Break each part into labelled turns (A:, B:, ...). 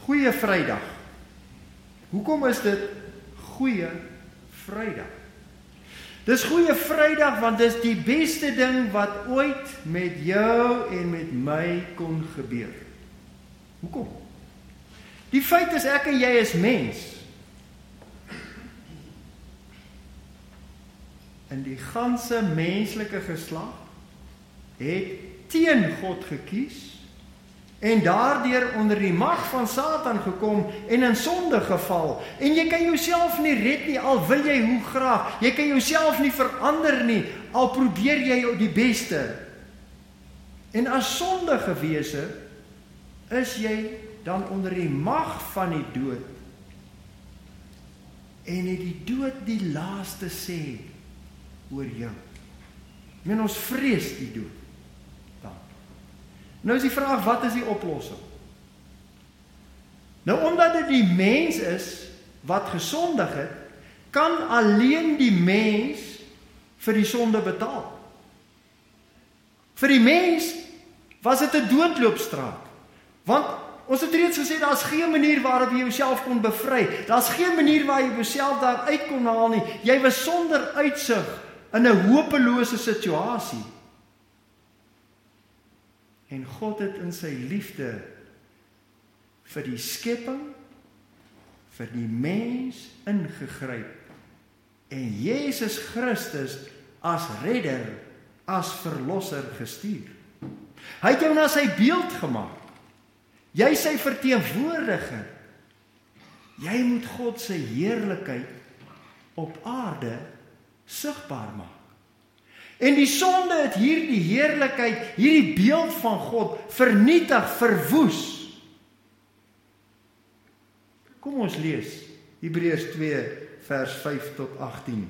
A: Goeie Vrydag. Hoekom is dit Goeie Vrydag? Dis Goeie Vrydag want dis die beste ding wat ooit met jou en met my kon gebeur. Hoekom? Die feit is ek en jy is mens. En die ganse menslike geslag het teen God gekies en daardeur onder die mag van Satan gekom en in sonde geval. En jy kan jouself nie red nie, al wil jy hoe graag. Jy kan jouself nie verander nie, al probeer jy die beste. En as sonde gewese, is jy dan onder die mag van die dood. En het die dood die laaste sê oor jou. Men ons vrees die dood. Nou is die vraag, wat is die oplossing? Nou, omdat dit die mens is wat gesondig het, kan alleen die mens vir die sonde betaal. Vir die mens was dit 'n doodloopstraat. Want ons het reeds gesê, daar is geen manier waarop jy jouself kon bevry. Daar is geen manier waar jy jouself daar uit kon haal nie. Jy was sonder uitsig in 'n hopelose situasie. En God het in sy liefde vir die skepping, vir die mens ingegryp. En Jesus Christus as redder, as verlosser gestuur. Hy het jou na sy beeld gemaak. Jy is sy verteenwoordiger. Jy moet God se heerlikheid op aarde sigbaar maak. En die sonde het hierdie heerlikheid, hierdie beeld van God vernietig, verwoes. Kom ons lees Hebreërs 2 vers 5 tot 18.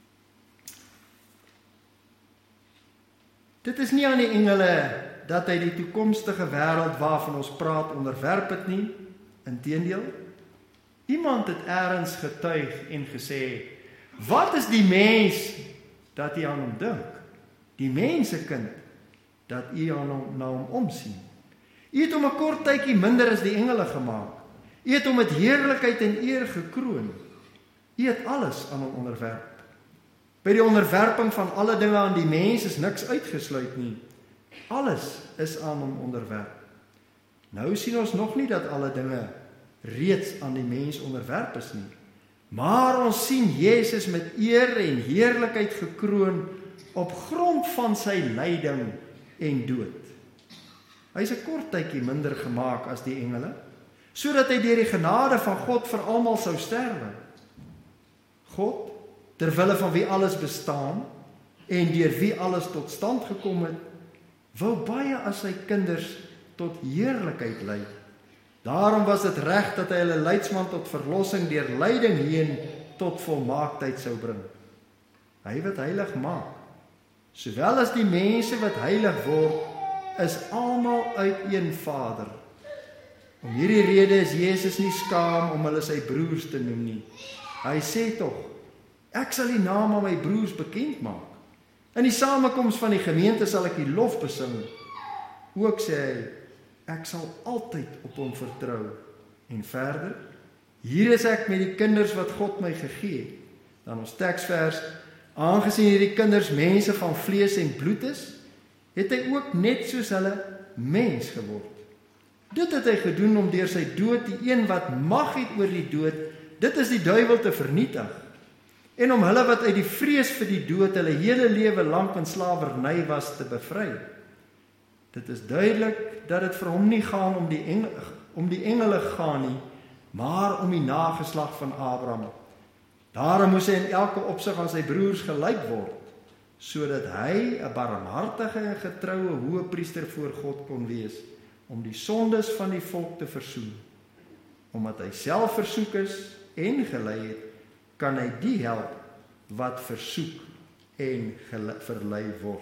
A: Dit is nie aan die engele dat hy die toekomstige wêreld waarvan ons praat onderwerp het nie. Inteendeel, iemand het eers getuig en gesê, wat is die mens dat jy aan hom dink? Die mensekind dat u na hom omsien. U het hom 'n kort tydjie minder as die engele gemaak. U het hom met heerlikheid en eer gekroon. U het alles aan hom onderwerp. By die onderwerping van alle dinge aan die mens is niks uitgesluit nie. Alles is aan hom onderwerp. Nou sien ons nog nie dat alle dinge reeds aan die mens onderwerp is nie. Maar ons sien Jesus met eer en heerlikheid gekroon op grond van sy lyding en dood. Hy is 'n kort tydjie minder gemaak as die engele, sodat hy deur die genade van God vir almal sou sterwe. God, ter wille van wie alles bestaan en deur wie alles tot stand gekom het, wou baie as sy kinders tot heerlikheid lei. Daarom was dit reg dat hy hulle leidsman tot verlossing deur lyding heen tot volmaaktheid sou bring. Hy wat heilig maak, sowel as die mense wat heilig word, is almal uit een Vader. Om hierdie rede is Jesus nie skaam om hulle sy broers te noem nie. Hy sê tog, ek sal die naam aan my broers bekend maak. In die samekoms van die gemeente sal ek die lof besing. Ook sê hy, ek sal altyd op hom vertrou. En verder, hier is ek met die kinders wat God my gegee het. Dan ons teksvers, aangesien hierdie kinders mense van vlees en bloed is, het hy ook net soos hulle mens geword. Dit het hy gedoen om deur sy dood die een wat mag het oor die dood, dit is die duiwel, te vernietig. En om hulle wat uit die vrees vir die dood hulle hele lewe lank in slawerny was te bevry. Dit is duidelik dat dit vir hom nie gaan om die engele gaan nie, maar om die nageslag van Abraham. Daarom moes hy in elke opsig aan sy broers gelyk word, sodat hy 'n barmhartige en getroue hoëpriester voor God kon wees, om die sondes van die volk te versoen. Omdat hy self versoek is en gelei het, kan hy die help wat versoek en verlei word.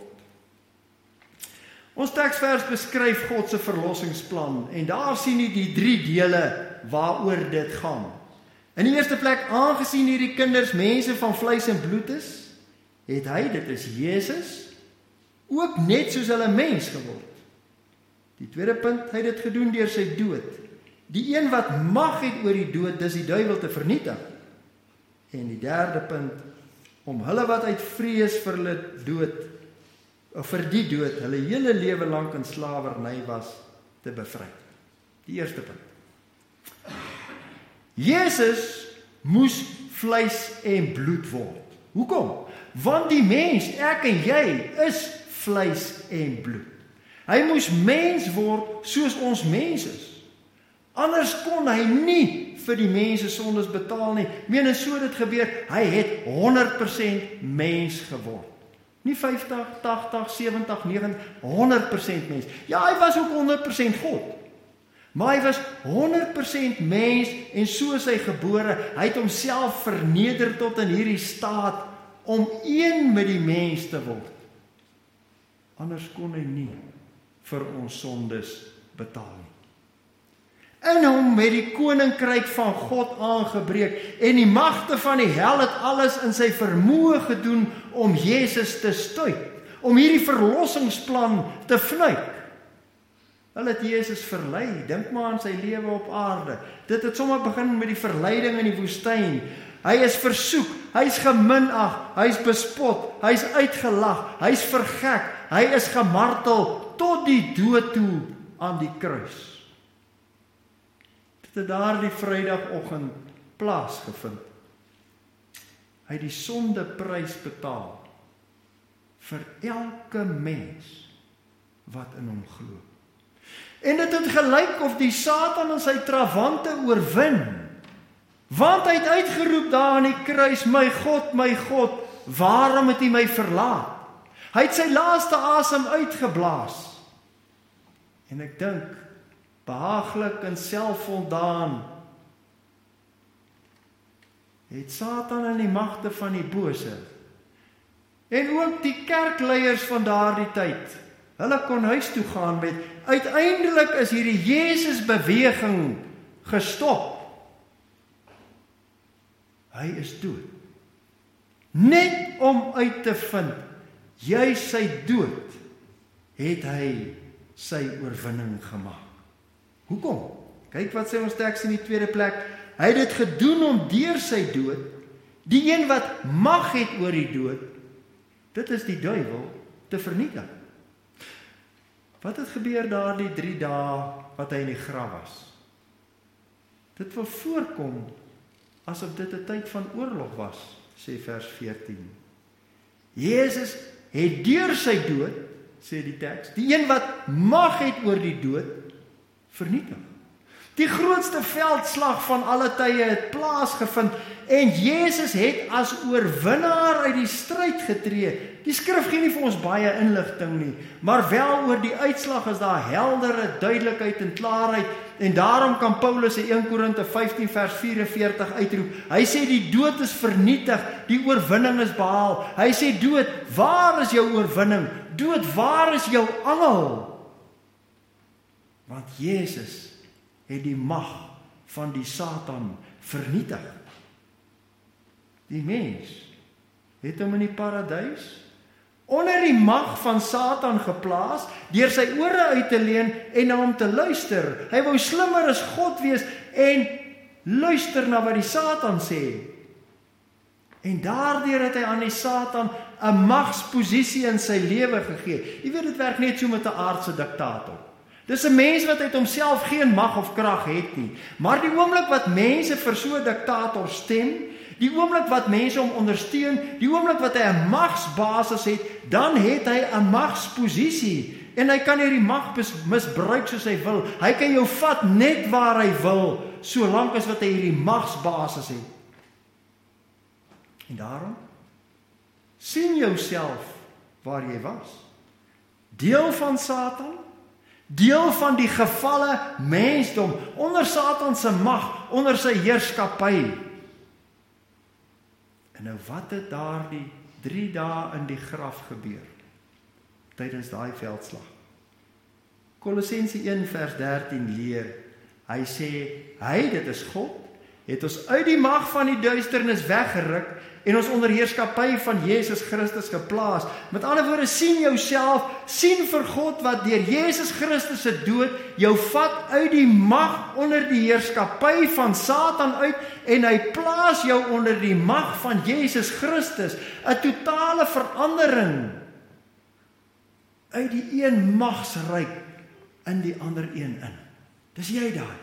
A: Ons teksvers beskryf God se verlossingsplan en daar sien jy die 3 dele waaroor dit gaan. In die eerste plek, aangesien hierdie kinders mense van vleis en bloed is, het hy, dit is Jesus, ook net soos hulle mens geword. Die tweede punt, hy het dit gedoen deur sy dood. Die een wat mag het oor die dood, dis die duiwel te vernietig. En die derde punt, om hulle wat uit vrees vir hulle dood, of vir die dood, hulle hele lewe lank in slawerny was, te bevry. Die eerste punt. Jesus moes vleis en bloed word. Hoekom? Want die mens, ek en jy, is vleis en bloed. Hy moes mens word soos ons mens is. Anders kon hy nie vir die mense sondes betaal nie. Meen, en so dit gebeur, hy het 100% mens geword. Nie 50, 80, 70, 90, 100% mens. Ja, hy was ook 100% God. Maar hy was 100% mens en so is hy gebore. Hy het homself verneder tot in hierdie staat om een met die mens te word. Anders kon hy nie vir ons sondes betaal nie. In hom het die koninkryk van God aangebreek en die magte van die hel het alles in sy vermoë gedoen om Jesus te stuit, om hierdie verlossingsplan te fnuik. Hulle het Jesus verlei, dink maar aan sy lewe op aarde. Dit het sommer begin met die verleiding in die woestyn. Hy is versoek, hy is geminag, hy is bespot, hy is uitgelag, hy is vergek, hy is gemartel tot die dood toe aan die kruis. Dit het daardie Vrydagoggend plaasgevind. Hy het die sondeprys betaal vir elke mens wat in hom glo. En dit het gelyk of die Satan en sy trawante oorwin. Want hy het uitgeroep daar aan die kruis, my God, waarom het U my verlaat? Hy het sy laaste asem uitgeblaas. En ek dink, behaaglik en selfvoldaan, het Satan en die magte van die bose, en ook die kerkleiers van daardie tyd, hulle kon huis toe gaan met, uiteindelik is hierdie Jesus beweging gestop. Hy is dood. Net om uit te vind, juis sy dood, het hy sy oorwinning gemaak. Hoekom? Kyk wat sê ons teks in die tweede plek. Hy het dit gedoen om deur sy dood, die een wat mag het oor die dood, dit is die duiwel, te vernietig. Wat het gebeur daardie 3 dae wat hy in die graf was? Dit wil voorkom asof dit 'n tyd van oorlog was, sê vers 14. Jesus het deur sy dood, sê die teks, die een wat mag het oor die dood, vernietig. Die grootste veldslag van alle tye het plaasgevind en Jesus het as oorwinnaar uit die stryd getree. Die skrif gee nie vir ons baie inligting nie, maar wel oor die uitslag is daar heldere duidelikheid en klaarheid en daarom kan Paulus in 1 Korinte 15 vers 44 uitroep. Hy sê die dood is vernietig, die oorwinning is behaal. Hy sê dood, waar is jou oorwinning? Dood, waar is jou angel? Want Jesus het die mag van die Satan vernietig. Die mens het hom in die paradys onder die mag van Satan geplaas, deur sy ore uit te leen en na hom te luister. Hy wou slimmer as God wees en luister na wat die Satan sê. En daardeur het hy aan die Satan 'n magsposisie in sy lewe gegee. Jy weet, dit werk net so met 'n aardse diktator. Dis 'n mens wat uit homself geen mag of krag het nie. Maar die oomblik wat mense vir so 'n diktator stem, die oomblik wat mense hom ondersteun, die oomblik wat hy 'n magsbasis het, dan het hy 'n magsposisie en hy kan hierdie mag misbruik soos hy wil. Hy kan jou vat net waar hy wil, solank as wat hy hierdie magsbasis het. En daarom sien jouself waar jy was. Deel van Satan, deel van die gevalle mensdom, onder Satan se mag, onder sy heerskappy. En nou wat het daardie 3 dae in die graf gebeur, tydens daai veldslag? Kolossense 1 vers 13 leer, hy sê, hy, dit is God, het ons uit die mag van die duisternis weggeruk en ons onder heerskappy van Jesus Christus geplaas. Met ander woorde, sien jouself, sien vir God wat deur Jesus Christus se dood jou vat uit die mag onder die heerskappy van Satan uit en hy plaas jou onder die mag van Jesus Christus. 'n totale verandering uit die een magsryk in die ander een in. Dis jy daar.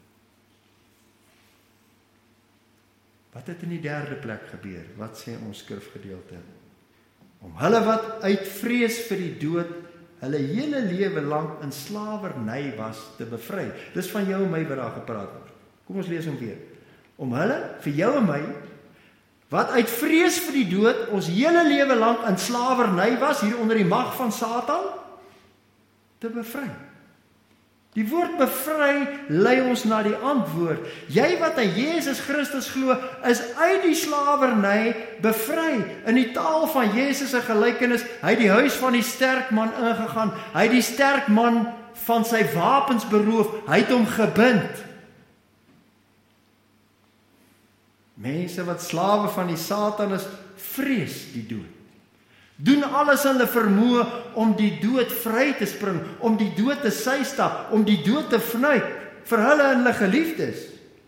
A: Wat het in die derde plek gebeur? Wat sê ons skrifgedeelte? Om hulle wat uit vrees vir die dood, hulle hele lewe lank in slawerny was, te bevry. Dis van jou en my wat daar gepraat word. Kom ons lees hom weer. Om hulle, vir jou en my, wat uit vrees vir die dood, ons hele lewe lank in slawerny was, hier onder die mag van Satan, te bevry. Die woord bevry lei ons na die antwoord. Jy wat aan Jesus Christus glo, is uit die slawerny bevry. In die taal van Jesus se gelykenis, hy het die huis van die sterk man ingegaan, hy het die sterk man van sy wapens beroof, hy het hom gebind. Mense wat slawe van die Satan is, vrees die dood. Doen alles in hulle vermoë om die dood vry te spring, om die dood te systap, om die dood te vnuik, vir hulle en hulle geliefdes.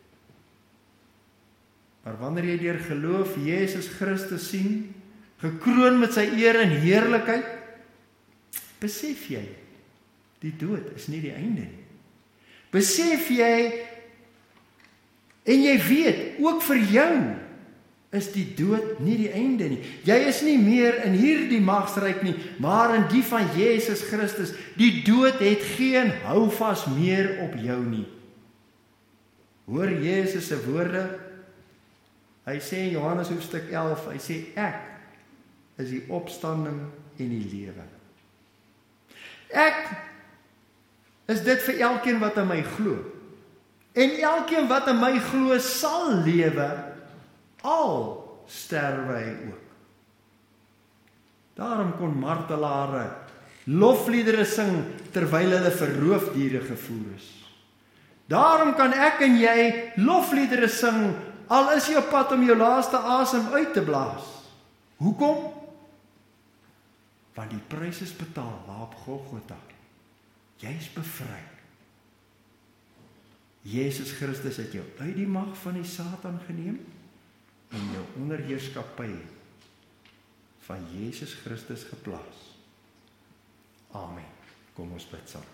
A: Maar wanneer jy deur geloof Jesus Christus sien, gekroon met sy eer en heerlikheid, besef jy, die dood is nie die einde nie. Besef jy, en jy weet, ook vir jou, is die dood nie die einde nie. Jy is nie meer in hierdie magsryk nie, maar in die van Jesus Christus. Die dood het geen houvas meer op jou nie. Hoor Jesus se woorde? Hy sê in Johannes hoofstuk 11, hy sê ek is die opstanding en die lewe. Ek is dit vir elkeen wat aan my glo. En elkeen wat aan my glo sal lewe, al sterwe hy ook. Daarom kon martelare lofliedere sing terwyl hulle vir roofdiere gevoer is. Daarom kan ek en jy lofliedere sing al is jy op pad om jou laaste asem uit te blaas. Hoekom? Want die prys is betaal daar op Golgotha. Jy is bevry. Jesus Christus het jou uit die mag van die Satan geneem en jou onder heerskappy van Jesus Christus geplaas. Amen. Kom ons bid saam.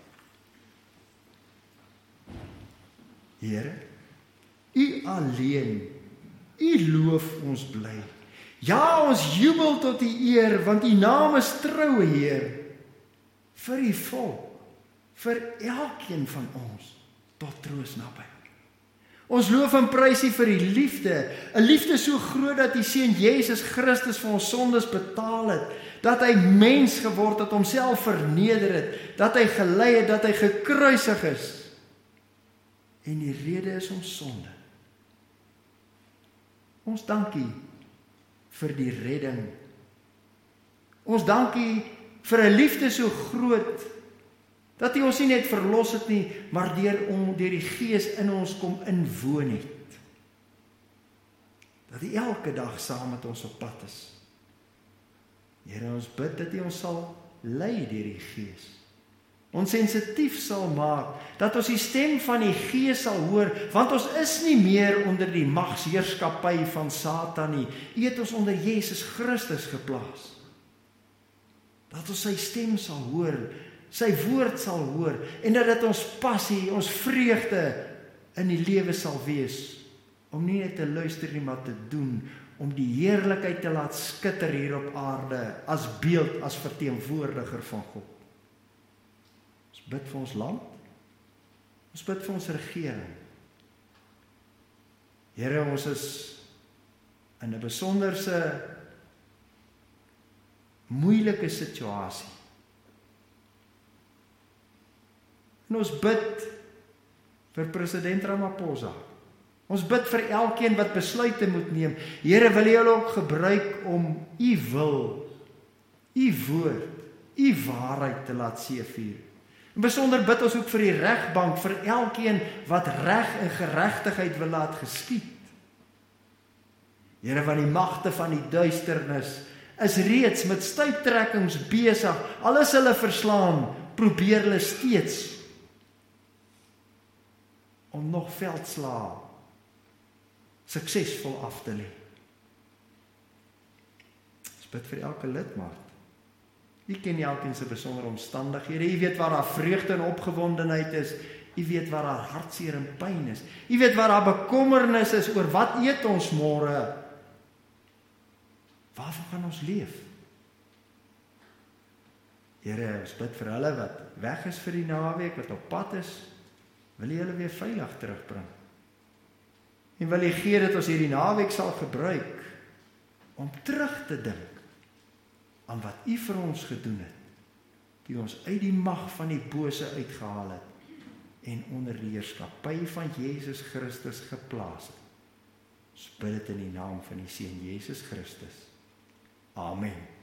A: Here, U alleen, U loof ons bly. Ja, ons jubel tot U eer, want U naam is trou, Heer, vir U volk, vir elkeen van ons, tot troos naby. Ons loof en prys U vir U liefde, 'n liefde so groot dat U seun Jesus Christus vir ons sondes betaal het, dat hy mens geword het, homself verneder het, dat hy gelei het, dat hy gekruisig is. En die rede is ons sonde. Ons dank U vir die redding. Ons dank U vir 'n liefde so groot, dat U ons nie net verlos het nie, maar deur die Gees in ons kom inwoon het. Dat U elke dag saam met ons op pad is. Here, ons bid dat U ons sal lei deur die Gees. Ons sensitief sal maak, dat ons die stem van die Gees sal hoor, want ons is nie meer onder die magsheerskappy van Satan nie. U het ons onder Jesus Christus geplaas. Dat ons sy stem sal hoor, sy woord sal hoor, en dat dit ons passie, ons vreugde in die lewe sal wees, om nie net te luister nie, maar te doen, om die heerlikheid te laat skitter hier op aarde, as beeld, as verteenwoordiger van God. Ons bid vir ons land, ons bid vir ons regering. Here, ons is in 'n besonderse moeilike situasie. En ons bid vir president Ramaphosa. Ons bid vir elkeen wat besluite moet neem. Here, wil U hulle ook gebruik om U wil, U woord, U waarheid te laat seëvier. En besonder bid ons ook vir die regbank, vir elkeen wat reg en geregtigheid wil laat geskied. Here, want die magte van die duisternis is reeds met stuiptrekkings besig. Al is hulle verslaan, probeer hulle steeds om nog veldslae suksesvol af te lê. Ons bid vir elke lidmaat. U ken elkeen se besondere omstandighede. U weet waar daar vreugde en opgewondenheid is. U weet waar daar hartseer en pyn is. U weet waar daar bekommernis is oor wat eet ons môre. Waarvan gaan ons leef? Here, ons bid vir hulle wat weg is vir die naweek, wat op pad is. Wil U hulle weer veilig terugbring? En wil U gee dat ons hierdie naweek sal gebruik om terug te dink aan wat U vir ons gedoen het, die ons uit die mag van die bose uitgehaal het en onder die heerskappy van Jesus Christus geplaas het. Ons bid dit in die naam van die Seun Jesus Christus. Amen.